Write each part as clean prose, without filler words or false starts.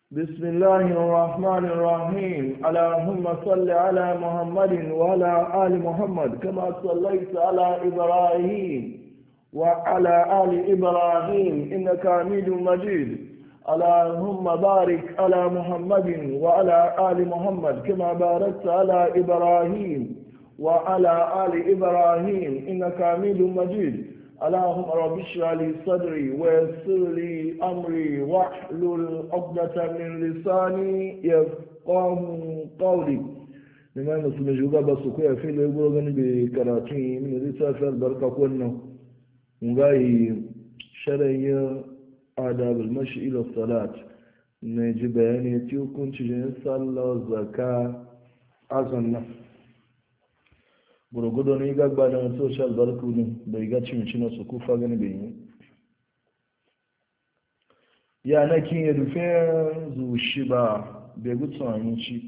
بسم الله الرحمن الرحيم اللهم صل على محمد وعلى آل محمد كما صليت على إبراهيم وعلى آل إبراهيم إنك حميد مجيد اللهم بارك على محمد وعلى آل محمد كما باركت على إبراهيم وعلى آل إبراهيم إنك حميد مجيد اللهم رب اشرح لي صدري ويسر لي امري واحلل عقدة من لساني يفقهوا قولي لما نسمع جوجا بسكويا في لغون بكراتين من رسالة البركة كنا نغاي شرعي آداب المشي إلى الصلاة نجي بياني تيوكون تجين صلى زكاة أزنة gurgudu ne gagba da social barku ne bai ga cimci na su kufa gani bai yi ya na kin yi rufe zushi ba bai gutsu aminci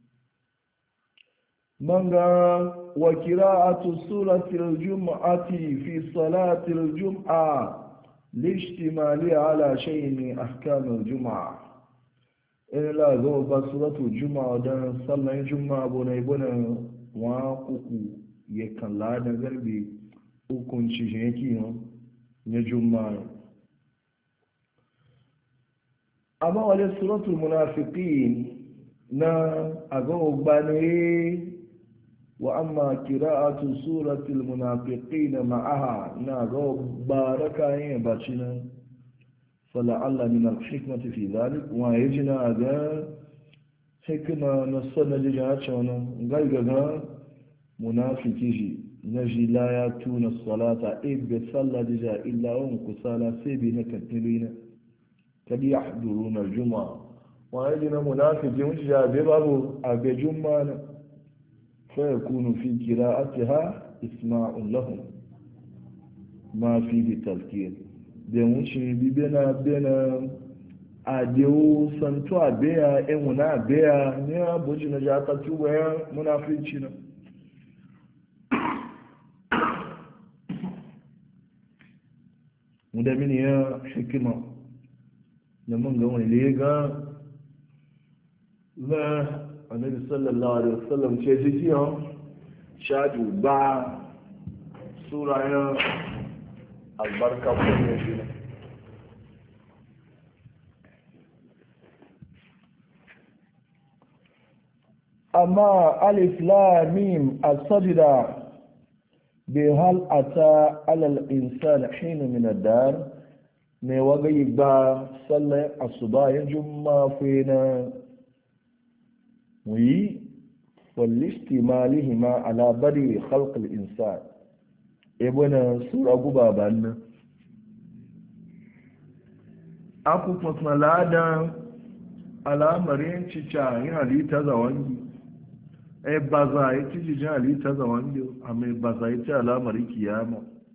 man ga wa qira'atu suratil jum'ati fi salatil jum'a lishtimali ala shay'in min ahkamil jum'a in la zo ba suratul jum'a dan sallan jum'a bonai bonan wa kuku ya kalla da garbe hukunci shi yake na juma'a amma wale suratul munafiqin na agogba ne wa amma qira'atu suratul munafiqin ma'aha na agogba rakayin bacina fala'alla min al-hikmati fi dhalik wa yajina ga hikma na sanadi ja chona gaigaga munafiki ji na ji la ya tuna salata ibe sallah dija illa wa kusala sai bi na kantilina kadi yahduruna aljum'a wa yajina munafiki mun ja be babu abe jum'a na fa yakunu fi qira'atiha isma'un lahum ma fihi talqin da mun shi bi bena adewo santo abeya enwuna abeya ne abuji na ja ta tuwa ya munafici na da mini ya hikima da mun ga wani lega na annabi sallallahu alaihi wasallam ce jikiyan shaju ba surayen albarka kuma shi ne amma alif lam mim as-sajda بهل أتى على الإنسان حين من الدار نوغي با صلى الصباح جمع فينا وي والاستمالهما على بدء خلق الإنسان ابن سورة بابان أكو فتمالادا على مرين تشاهي هالي تزواني ba za a yi tijijin halitta za wanda a mai ba za a yi ta alamari kiyama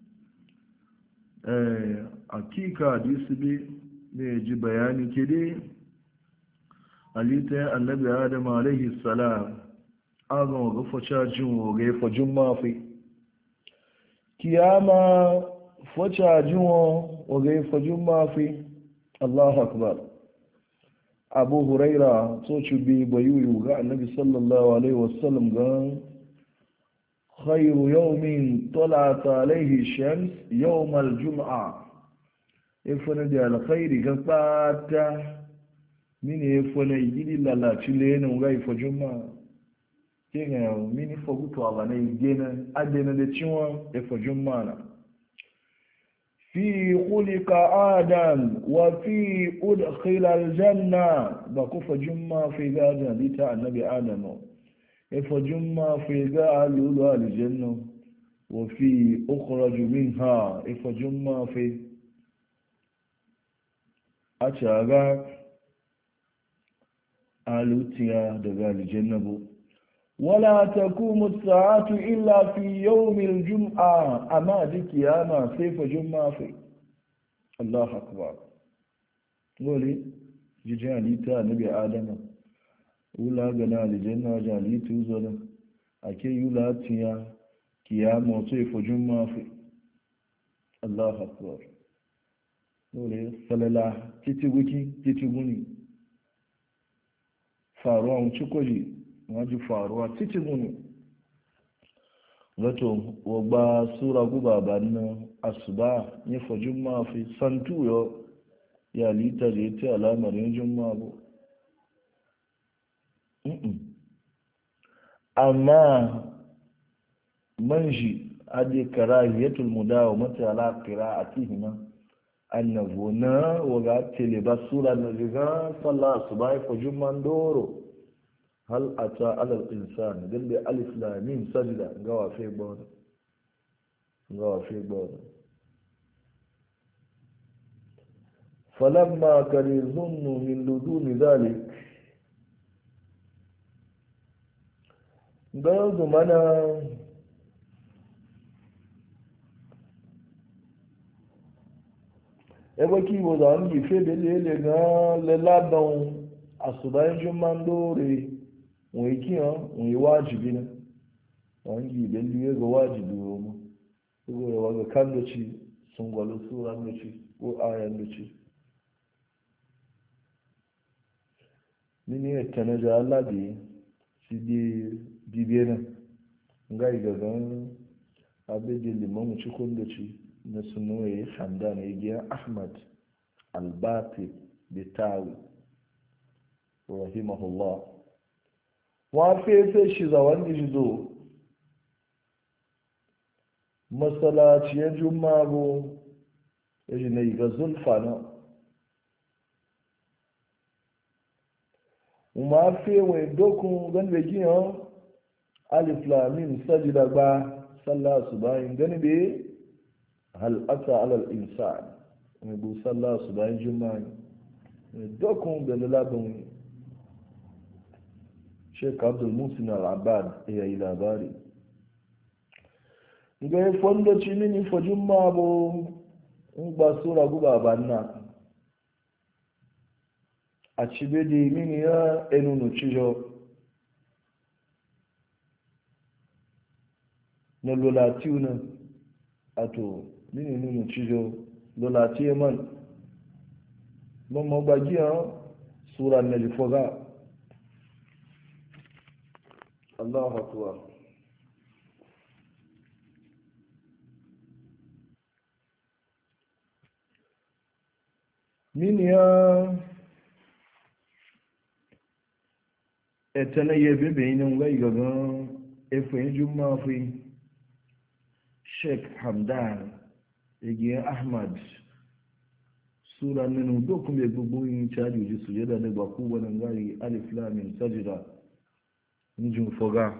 a kika hadisi bi ne ji bayani ke dai halitta ya annabi adam alaihi salam an ga faca jin wogai fajin mafi kiyama faca jin wogai fajin mafi allahu akbar abu huraira so ci bi bayuyu ga annabi sallallahu alaihi wasallam ga khairu yawmin talat alaihi shams yawm aljum'a ifana da alkhairi ga fata mini ifana yidi lalaci lene ga ifa jum'a kinga mini foguto abana igena adena de chiwa ifa jum'a na في خلق آدم وفي أدخل الجنة بكف جمع في ذا لتاع النبي آدم فجمع في ذا لولو الجنة وفي أخرج منها فجمع في أشاغا آلوتيا دغا الجنة ولا تقوم الساعة إلا في يوم الجمعة أما دي كياما سيف جمعة في الله أكبر قولي جيجاني تا نبي آدم ولا غنا لجنة جاني توزنا أكي يولا تيا كياما سيف جمعة في الله أكبر قولي صلى الله تتبكي تتبني faruwa mu ci koji waji faruwa titi munu gato wagba sura guba ba na asuba ya fa juma fi santu yo ya lita da ta alamarin juma bu amma manji ade karahiyatul mudawamati ala qira'atihima annahu na waga tele basura na riga sallah subai ko jumman doro hal ata ala al-insan dalbi alif lam mim sajda gawa fe bod falamma kan yuzunnu min ludun dhalik da mana ebe kiwo za a yi fede lele na leladan asubayin jumman dore wọ́n kí hàn wọ́n yí wájìbí na wọ́n yi ìbẹ̀lú ga wájìbí roma gbogbo yawa ga kan doci sun gwalo sura doci ko ayan doci nini ya tana da alabi si di bibiye na ga igagan abin liman cikon doci na sunuwaye hamda na igiyar ahmad albati bitawi rahimahullah wa fefe shi zawon gizo masalaciyar jumaru ya ji na iga zulfa na ma fewe dokun ganbe giyan alif lamin sajida ba sallah su bayan gani be hal ata alal insan mai bu sallah su bayan juma'a dokun da lalabin sheik abdul musin al-abad ya yi labari ga ya fondo ci mini fa juma'a bu in ba sura guba ba na a cibe da mini ya enunu cijo na lolatiu na ato mini nunu cijo lolatiu man mamma bagiya sura na lifoga Allahu akbar mini ya etana yebe benin ga gagan efin juma fi sheikh hamdan igiyar ahmad sura nínú dókun lè gbogbo yin caji ojú sujada da baku wani gari alif lamin sajida nijin foga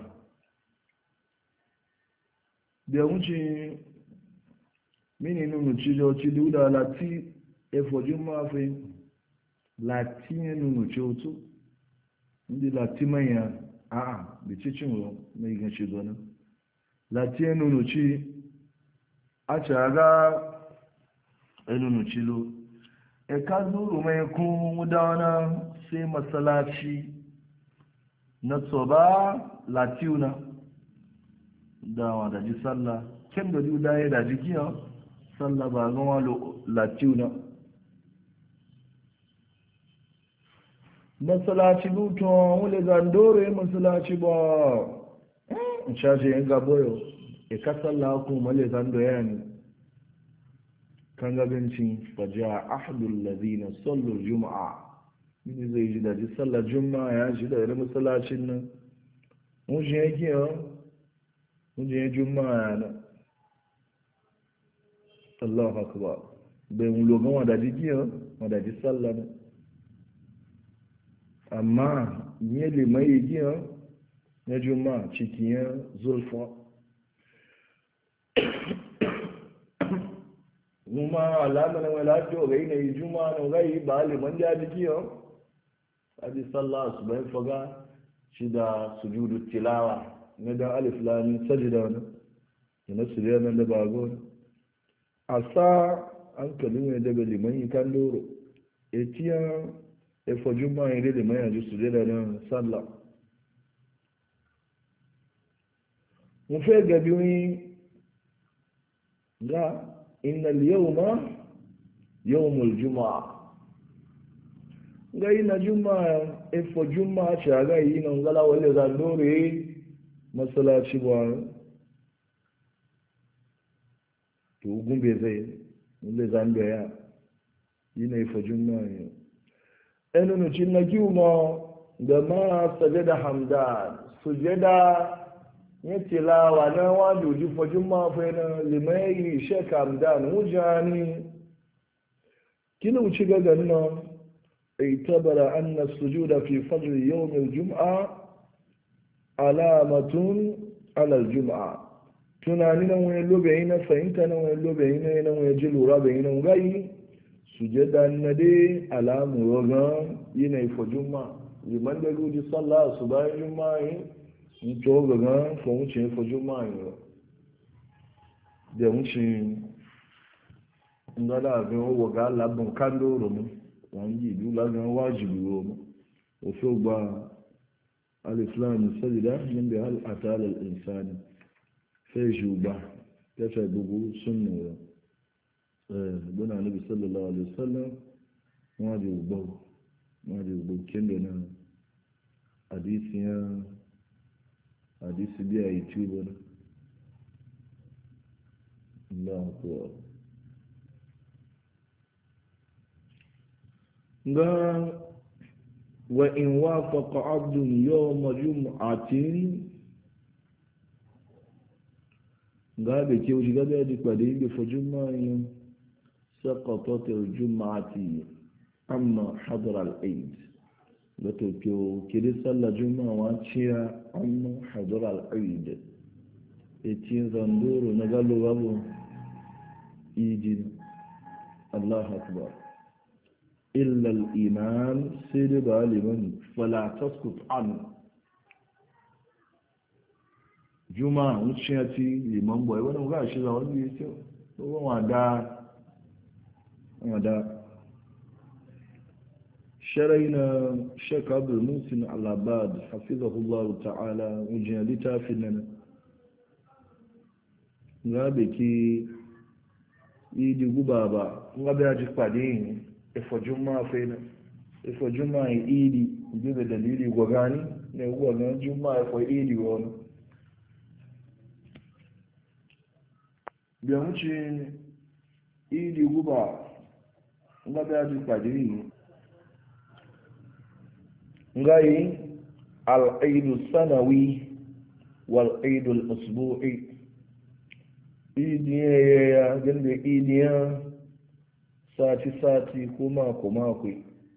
da wuce mini nínú cijo ci duda lati efojin mafi lati nínú ci otu ndị lati manya a'a da cicin ro na igan ci zona lati nínú ci a caga nínú ci lo e ka zuru mai kun dawana sai masalaci na tsoba latiuna dawa da ji sallah kem da duda ya da jikiya sallah ba gama latiuna masalaci luton wule zandore masalaci ba in caje yin gaboyo e ka sallah kuma le zando ya ne kan gabancin faja ahadul ladina sallu juma'a mini zai ji da ji sallar juma'a ya ji da irin masallacin nan mun je yake mun je juma'a na Allahu akbar bai mun logan wada ji wada ji sallar amma ne limai yi na juma'a cikin zulfa kuma alama na wani lafiya ga yi na yi juma na gai ba liman da jiki yau a ji sallah su bayan faga shi da sujudu tilawa na dan alif lamin sajida wani da na suriya nan da bago a sa an kalin ya daga liman yi kan doro etiyan efo juma yi da liman ya ji suriya da sallah mun fe gabi wani ga إن اليوم يوم الجمعة gai na juma'a efo juma'a ce a gai na ngala wale zandore masalaci ba to gumbe zai wale zandore ya yi na efo juma'a ya ɗanu nucin na kiwo da ma sajada hamdan sujada ya tilawa na wajoji fo juma'a fa na limai shek hamdan wujani kina wuce gagan nan اعتبر أن السجود في فجر يوم الجمعة علامة على الجمعة تنانينا ويلو بينا فإنتنا ويلو بينا ويجلو رابينا وغاي سجد الندي على مرغان ينيف جمعة لمن دلو صلى صباح جمعة نتوى غان فونشي فجمعة da wuce ngala ga waga labun kando romu wangi dula ga wajibi romu wato ba al-islam sajida min bi hal atal al-insani sai juba ya ta bugu sunna buna nabi sallallahu alaihi wasallam wajibi kendo na hadisi biya youtube na Allah akbar ga wa in wafaqa abdun yawma jum'atin ga be ke wuce gaba da kwade da fajuma'a saqatat al-jum'ati amma hadara al-eid da to ke da sallar juma'a wa ciya amma hadara al-eid etin zanduro na galo babu idin Allah akbar إلا الإمام سيد بالمن فلا تسقط عنه جمعة وشياتي لمن بوي وانا مغا شيزا وانو يسيو ودا شرينا شيخ عبد المحسن العباد حفظه الله تعالى وجنالتا فينا غابكي يدي غبابا غابي اجي قادين ifo juma'a fena ifo juma'a idi bibe dalili gwagani ne gwagan juma'a ifo idi wani biya wuce idi guba nga biya ji kwadiri ngayi al-aidu sanawi wal-aidu al-usbu'i idiya gande idiya sati-sati ko mako-mako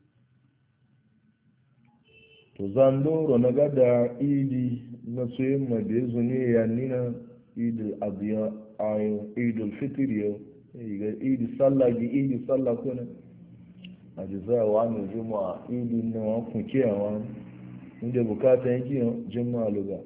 to zandoro na gada idi na tsoyin mabezu ne ya nina idil abiya ayo idil fitiriyo ga idi sallah gi idi sallah kuna a jizawa ne juma'a idi na wakun kiyawa inda bukata yanki juma'a luga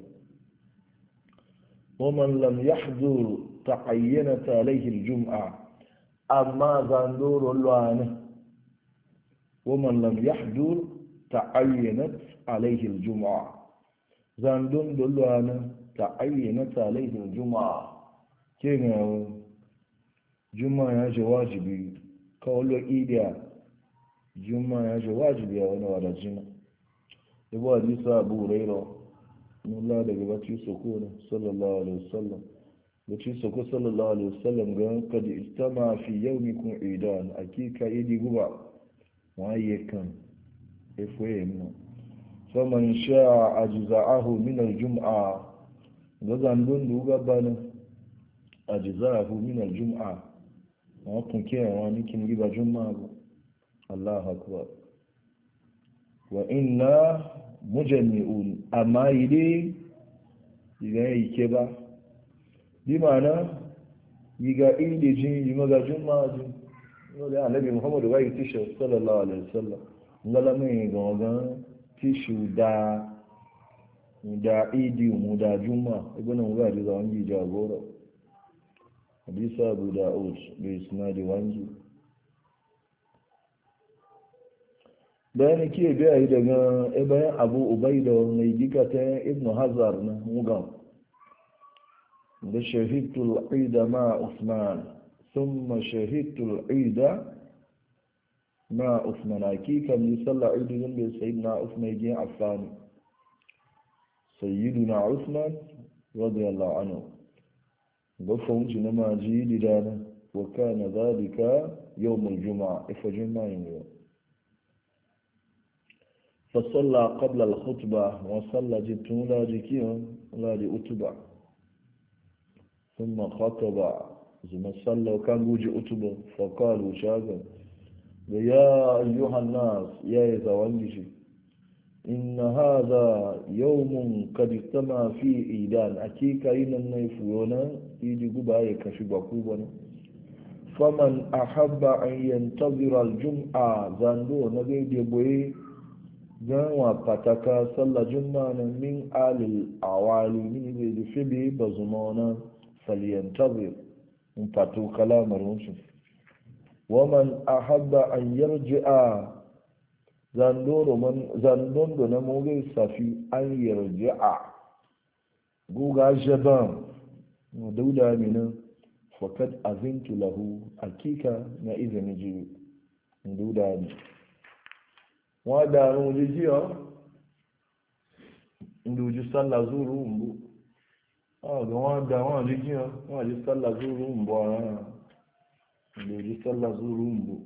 ومن لم يحضر تعينت عليه الجمعة amma zandoro luwana woman lam yahdur ta'ayyanat alayhi aljum'a zandon do luwana ta'ayyanat alayhi aljum'a kenan juma'a ya je wajibi kawlo idiya juma'a ya je wajibi a wani wadajina ibo hadisa abu hurairah mulla daga bacci sokona sallallahu alaihi wasallam da ci soko sallallahu alaihi wasallam ga kad istama fi yawmikum idan akika idi guba waye kan efoye mu faman sha'a ajza'ahu min aljum'a ga zandun duga bana ajza'ahu min aljum'a wa kun ke wani kin giba juma'a Allahu akbar wa inna mujammi'un amma idi yake ba bi mana yi ga ili jin yi magajin majin wale annabi muhammadu wa yi tishe sallallahu alaihi wasallam ngala mai gangan tishu da idi mu da juma ibn muga da wangi jagora hadisa abu da'ud da isnadi wangi bayan ke biya yi daga bayan abu ubaida mai gikata ibn hazar na mugan da shahidtul ida ma usman thumma shahidtul ida na Usman hakika ni sallah idi zan sayyidina Usman gin Affan sayyiduna Usman radiyallahu anhu gafon ji na maji dana wa kana zalika yawm al-jum'a ifa juma'a yau fa salla qabla al-khutbah wa salla jitun la jikiyan la di utba thumma khataba zuma salla kan guji utba fa qalu shagan ya ayyuhan nas ya zawangiji إن هذا يوم قد اجتمع فيه إيدان أكيكا إن النيفونا إيدي قبائي كشبكوبنا فمن أحب أن ينتظر الجمعة زاندو نبي بوي جانوا قتكا صلى جمعة من آل الأوالي من إذا فبي بزمانا فلينتظر انفتو كلام الرسول ومن أحب أن يرجع zandon da na mogai safi an yarji'a guga jaban dauda minin fakat azintu lahu hakika na izini ji dauda ne wadda nuji jiya nduji sallah zuru mbu ga wadda wadda jiya wadda sallah zuru mbu nduji sallah zuru mbu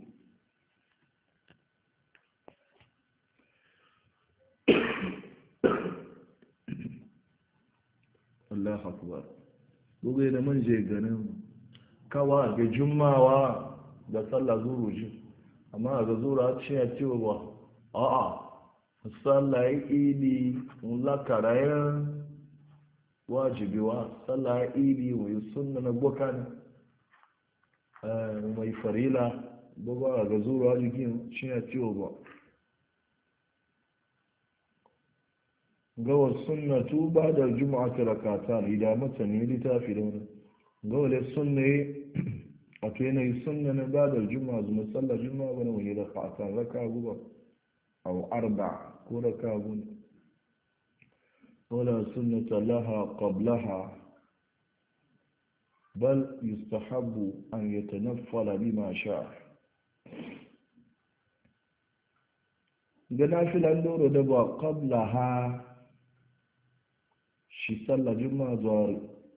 Allah akbar bugu da man je ganin kawa ga jumawa da sallah zuru ji amma ga zura ce ya ce wa a'a sallah idi la karayan wajibi wa sallah idi wa sunna na bokan mai farila bugu ga zura ji ce ya ce wa gawar sunnatu ba da juma'a ta rakata idan mutane littafi da wani gawar sunna a to yanayi sunna na ba da juma'a zuma sallar juma'a wani wani rakata raka guba a arba ko raka guba wala sunnata laha qablaha bal yustahabbu an yatanaffala bima sha'a ga nafilan doro da ba qablaha shi sallah juma'a zuwari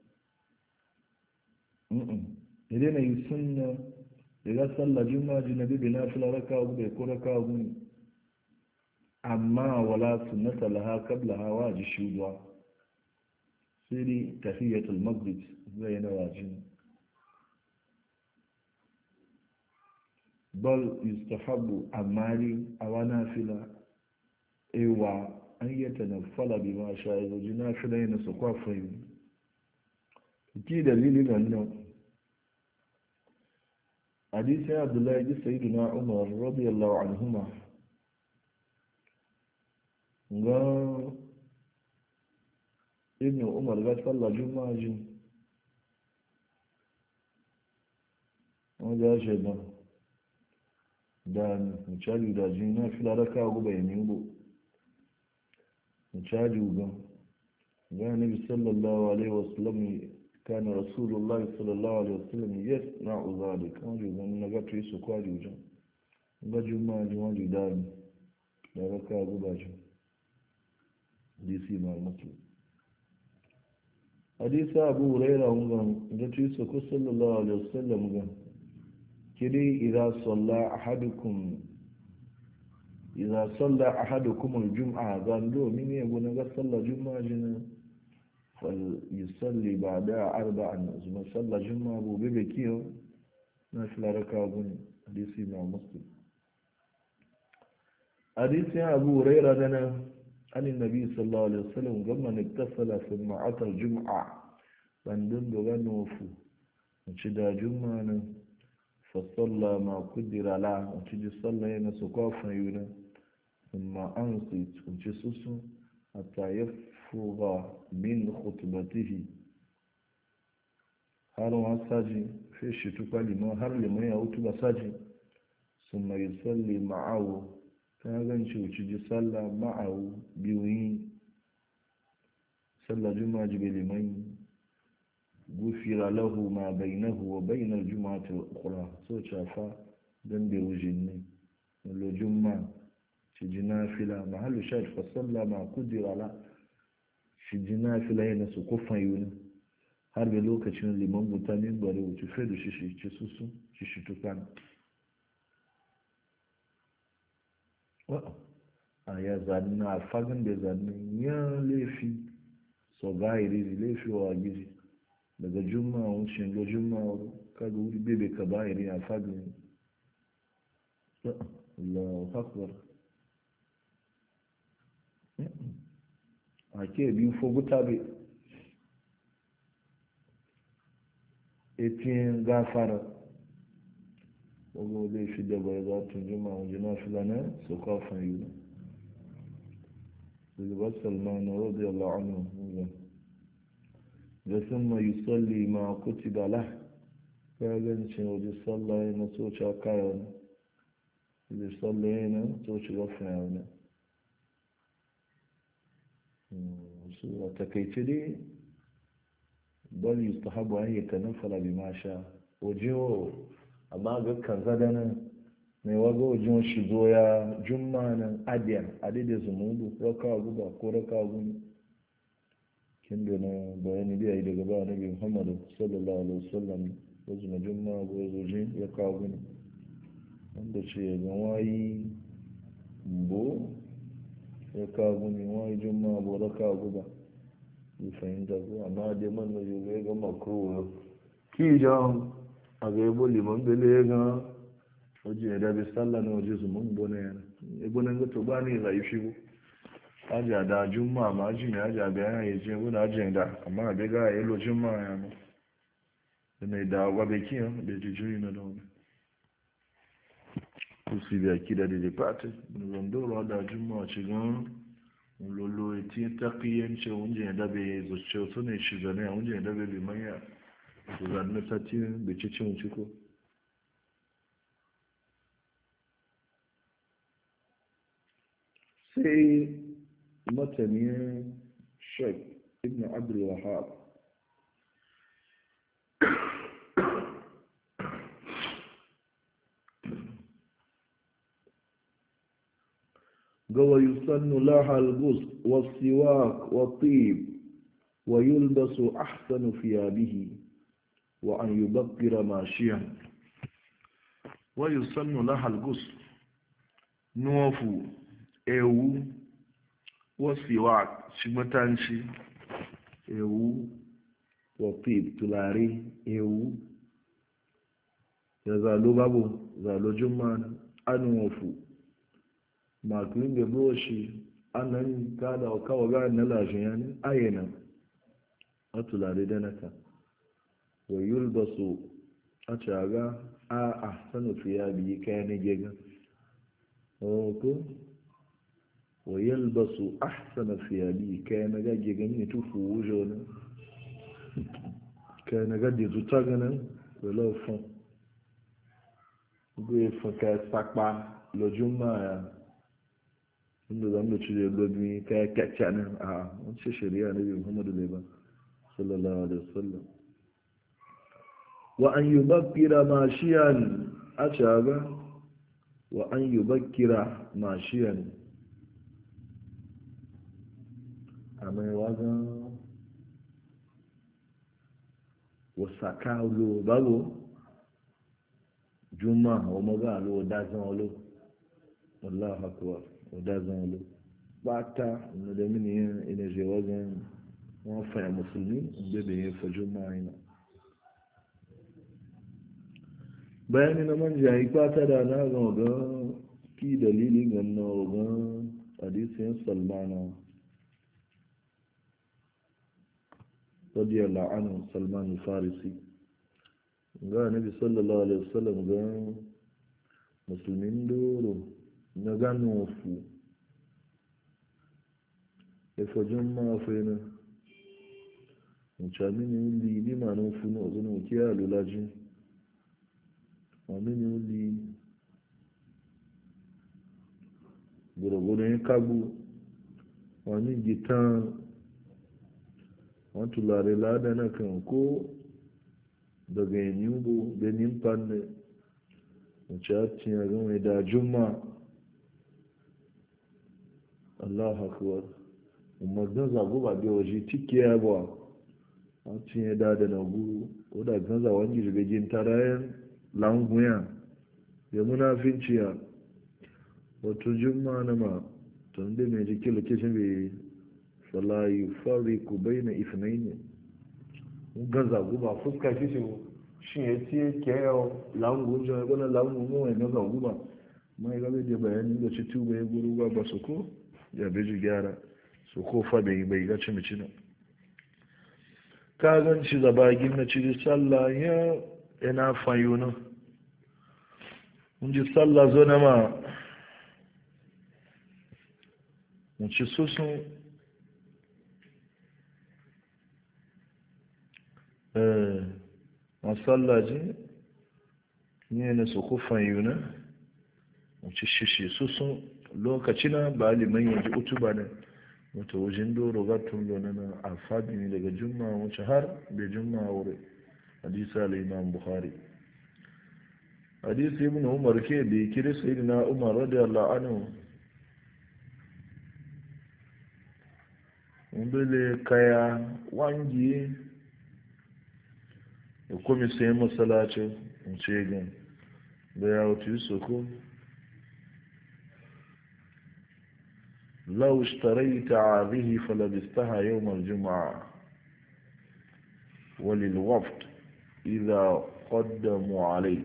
idan na yi sunna daga sallah juma'a ji na bibi na fila raka abu bai ko raka abu amma wala sunnata laha kabla hawa ji shuduwa sai dai tafiyatul maghrib zai na wajin bal yustahabu amma ni a wana fila ewa an yi ta nafala bi ma sha ya zoji na fi na su kwafa yi ki dalilin nan hadisi abdullahi ji sayidu na umar radiyallahu anhuma ga ibn umar ga sallah juma'a ji wanda ya shaidan da misali da ji na fi laraka guba ya nimbo caji ugan ga nabi sallallahu alaihi wasallam kana rasulullahi sallallahu alaihi wasallam yasna'u zalik kan ugan na ga su kwaji ugan ga juma'a ji wani da raka guba ji disi ma muslim hadisa abu huraira ugan da su ko sallallahu alaihi wasallam ugan kidi idza salla ahadukum إذا صلى أحدكم الجمعة قالوا من يقول نقول صلى جمعة جنا فليصلي بعدها أربعا ثم صلى جمعة أبو بيبكيو نافل ركابون حديث مع مسلم حديث أبو هريرة لنا عن النبي صلى الله عليه وسلم قبل أن اتصل ثم أتى الجمعة فاندن بغنوفو وشدا جمعة فصلى ما قدر له وتجي صلى ينسقافا يونا ثم أنصت وجسوس حتى يفرغ من خطبته هل ساجي في شتوكا لما هل لما يأوتو ساجي ثم يصلي معه كان وتجي صلى معه بيوين صلى جمعة بلمين غفر له ما بينه وبين الجمعة الأخرى سو شافا دنبي وجني lo juma shi ji nafila mahallu shahid fa salla ma kudira la shi ji nafila yana su kufan yuni har da lokacin liman mutane bare wuce fedu shi ci susu shi tukan a ya zanni a fagin da zanni ya laifi so ga iri laifi wa gizi daga juma'a wucin ga juma'a kaga wuri bebe ka ba iri a fagin Allahu akbar a ke biyu foguta be etin gafara wani laifi da bai za tun juma'a wajen na filana su kafin yi Zulbar Salman radiyallahu anhu da sun mai salli ma kutiba lah ya gancin waje sallaye na soci a kayan waje sallaye na soci gafin yana su a takaice dai bal yi ta habu an yi kanin falabi ma sha waje amma ga kan zadanin mai waga wajen shigo ya jumma nan adiya adida zumudu raka guba ko raka guni kin da na bayani biya yi daga ba nabi muhammadu sallallahu alaihi wasallam wasu na jumma ko zojin ya kawo guni wanda ce ya ga wayi bo ya kawo guni wayi jumma bo raka guba yi fahimta ko amma dai man na yi ga makro ki jan a ga yabo liman bele ya ga waje da bi sallah na waje zumun bone yana ibunan ga to bani la yi shigo aja da jumma ma ji ne aja da yana yi je wuna aja da amma be ga yi lo jumma ya no ne da wa be kiyan be ji juri na don kusi bi akida de pate ndo ro da jumma ci gan lolo ti taqiyan ce unje da be zo ce so ne shi ga ne unje da be limanya to zan na tati be ci cin ciko sai matanin shek ibn abdul wahab gawa yusannu laha al-ghusl was-siwak wat-tib wa yulbasu ahsanu thiyabihi wa an yubakkira mashiyan wa yusannu laha al-ghusl nufu ewu wasiwa shimatanci ewu wafib tulare ewu ya zalo babu zalo jumman an wafu makon da broshi anan kada kawo ga na lajiyan ayyana a tulare da naka wa yulbasu a caga a ahsanu fiya biyi kayan gega ko ويلبس أحسن ثيابه كان قد يغني توفو وجونا كان قد يتغنى ولو فن يقول فكا ساقبا لو جمع inda zamu ci da gobi kaya kyakya nan a wancan shari'a na biyu Muhammadu Leba sallallahu alaihi wasallam wa an yubakkira mashiyan a shaga wa an yubakkira mashiyan àmọ́ ìwádán wòsàká olówó báwo jùmọ̀ ọmọgá ló dázán oló ọláhàkùwà ọdázán oló pátá ìnàdẹ́mí ní ẹnẹ́jẹ̀ wọ́gán wọ́n fẹ́ mùsùlùmí gbébè yẹn fọjú máa iná bayan ni na manja yi pátá da na gan ọ̀gán kí dalili gan na ọ̀gán hadisin salmana radiyallahu anhu salman al-farisi ga nabi sallallahu alaihi wasallam ga musulmin doro na gano fu e fojin ma fena mutane li bi ma no fu no zo no ki alulaji wani ne li gurogoro kagu wani gitan wọ́n tulare lada na kan ko daga yanyubu benin panne wacce a cikin yawon da juma Allah akbar umarnin zago ba da waje tike ya ba a cinye da na gu o da ganza wani jirgin tarayen languya ya munafinci ya wato jumma na ma tun da mai jikin lokacin bai salayi fari ku bai na ifnai ne ganza guba fuska shi ya ce ke yau langun jama'a gwana langun mawai ganza guba mai gabe da bayanin da ci tuba ya guru ba su ko ya beji gyara su ko fa bai gaci mace na ka gan ci zaba gina ci sallah ya yana fayo na mun ji sallah zo na ma mun ci susun a sallah ji ne na su ko fayo na mun ci shishi susun lokaci na ba liman yanzu utu ba ne wata wajen doro gatun lona na alfabi ne daga jumma wacce har da jumma wuri hadisa al-imam bukhari hadisi ibn umar ke da kiri sayyidina umar radiyallahu anhu umbele kaya wangi ya kuma sai masallacin ce gan da ya wuce soko لو اشتريت هذه فلبستها يوم الجمعة وللوفد إذا قدموا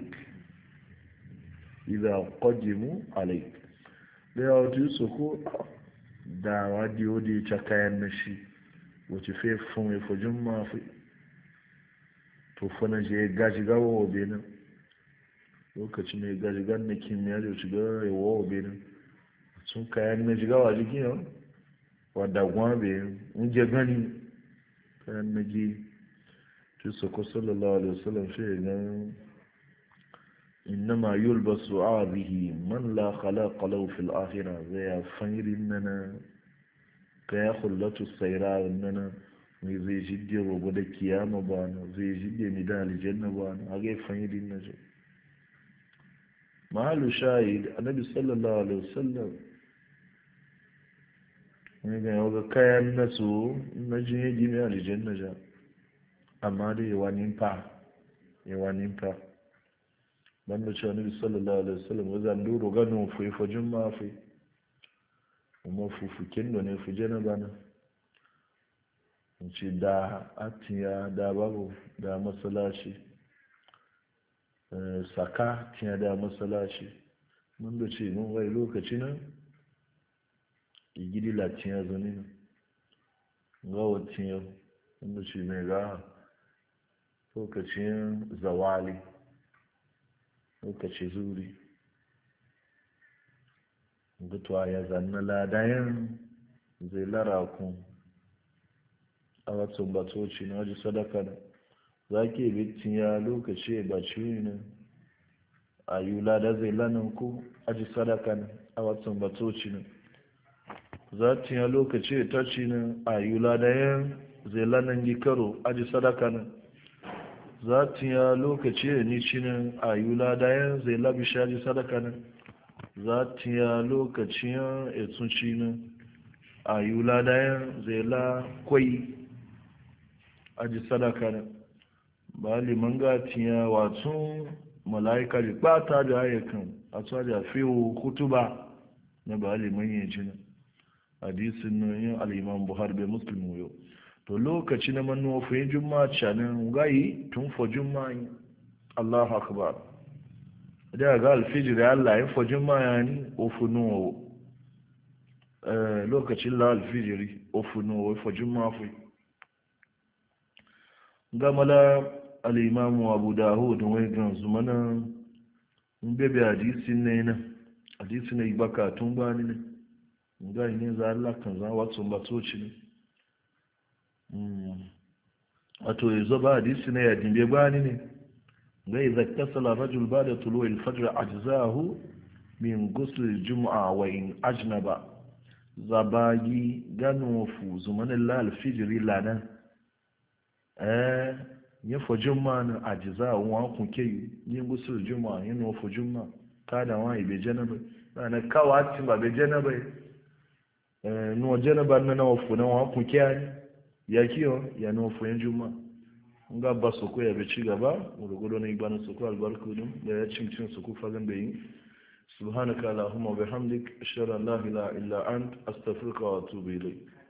عليك da ya wata yi soko da wadiyo da ya ca kayan na shi wace fai fun ya fajin mafi to fana je gaji gawa wa benin lokacin mai gaji gan na kimiyya da shiga yawa wa benin sun kayan na shiga wa jikin yau wadda gwabe je gani kayan na ji tu soko sallallahu alaihi wasallam shi ne innama yulbasu arihi man la khalaqa lahu fil akhirah zai fanyirin nana kaya khullatu sayra nana mai zai jidde robo da kiyama ba na zai jidde ni da aljanna ba na aga fanyirin na je mahalu shahid annabi sallallahu alaihi wasallam ne ga yau ga kayan nasu na jin yi mai aljanna ja amma da yawa nimfa banda cewa nabi sallallahu alaihi wasallam wa zan duro gano fu fujin ma fu kuma fufukin da ne fuje na bana ce da atiya da babu da masalaci saka tiya da masalaci mun da ce mun wai lokaci nan igidi latiya zuni ga watiya mun da ce mai ga lokacin zawali lokaci zuri gutuwa ya zanna ladayen zai lara kun a watsun batoci na waje sadaka da za ke bitin ya lokaci ba ciwo ne a yi lada zai lanin ku aji sadaka ne a watsun batoci ne za ta ya lokaci ta ci ne a yi ladayen zai lanin gikaro aji sadaka ne za ta ya lokaci ya ni ci ne a yi ladayen zai labi shaji sadaka ne za ta ya lokaci ya etun ci ne a yi ladayen zai la kwai aji sadaka ne ba liman gatiya watsun mala'ika da bata da ayyukan a tsari a fiye kutuba na ba liman yin jina hadisin nan yin al'iman buhari bai musulmi yau to lokaci na manufofin juma'a canin gayi tun fa juma'a Allahu akbar da ga alfijir ya Allah yin fa juma'a ni ofunuwa lokacin la alfijiri ofunuwa fa juma'a fi gamala al'imamu abu dawud wai gan zumana bebe hadisin ne na hadisin ne baka tun bani ne ga ne za Allah kan za wato batoci ne wato yazo ba hadisi ne ya dimbe bani ne ga idza tasala rajul ba'da tulu'i al-fajr ajzahu min ghusl al-jum'a wa in ajnaba zabagi ganu fu zumana la al-fajr lana ya fo juma na ajiza wa kun ke yin gusul juma yin no fo juma ka da wa ibe janaba na kawati ba be janaba nuwa janaba na wafu na wakun kyani ya kiyo ya nuwa fuyin juma nga ba su ko ya bi ci gaba gurgudu na igbanin su ko albarkudin da ya cin su ko fagen da yi subhanaka allahumma bihamdik ashhadu an la ilaha illa ant astaghfiruka wa atubu ilayk